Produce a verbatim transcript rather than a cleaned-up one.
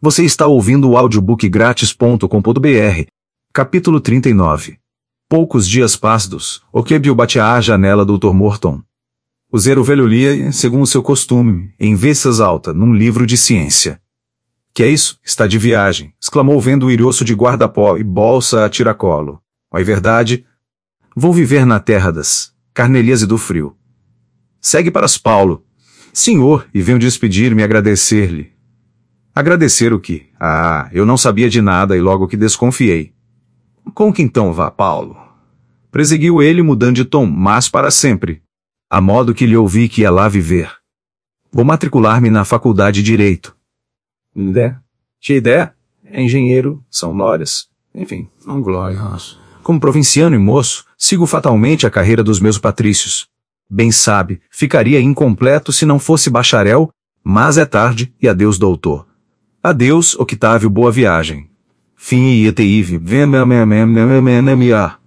Você está ouvindo o audiobook grátis ponto com ponto br. Capítulo trinta e nove. Poucos dias passados, Okebio bate à janela do doutor Morton. O zero velho lia, segundo seu costume, em vez alta, num livro de ciência. Que é isso? Está de viagem, exclamou vendo o irioço de guarda-pó e bolsa a tiracolo. É verdade? Vou viver na terra das carnelias e do frio. Segue para São Paulo. Senhor, e venho despedir-me e agradecer-lhe. Agradecer o quê? Ah, eu não sabia de nada e logo que desconfiei. Com que então vá, Paulo? Prosseguiu ele mudando de tom, mas para sempre. A modo que lhe ouvi que ia lá viver. Vou matricular-me na faculdade de Direito. Ideia? Tinha ideia? É engenheiro, são glórias. Enfim, não glórias. Como provinciano e moço, sigo fatalmente a carreira dos meus patrícios. Bem sabe, ficaria incompleto se não fosse bacharel, mas é tarde, e adeus, doutor. Adeus, Octávio, boa viagem. Fim e etive,